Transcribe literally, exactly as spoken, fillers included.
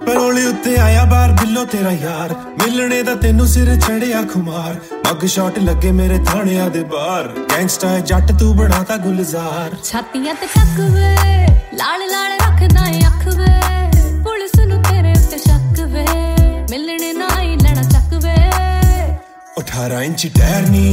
ਪਰੋਲੇ ਉੱਤੇ ਆਇਆ ਬਾਹਰ ਬਿੱਲੋ ਤੇਰਾ ਯਾਰ, ਮਿਲਣੇ ਦਾ ਤੈਨੂੰ ਸਿਰ ਚੜਿਆ ਖੁਮਾਰ। ਮੱਗ ਸ਼ਾਟ ਲੱਗੇ ਮੇਰੇ ਥਾਣਿਆਂ ਦੇ ਬਾਹਰ, ਗੈਂਗਸਟਰ ਜੱਟ ਤੂੰ ਬਣਾਤਾ ਗੁਲਜ਼ਾਰ। ਛਾਤੀਆਂ ਤੇ ਚੱਕ ਵੇ, ਲਾਲ ਲਾਲ ਰੱਖਦਾ ਏ ਅੱਖ ਵੇ, ਪੁਲਿਸ ਨੂੰ ਤੇਰੇ ਉੱਤੇ ਸ਼ੱਕ ਵੇ, ਮਿਲਣੇ ਨਾ ਹੀ ਲੈਣਾ ਚੱਕ ਵੇ। ਅਠਾਰਾਂ ਇੰਚ ਟਾਇਰ ਨੀ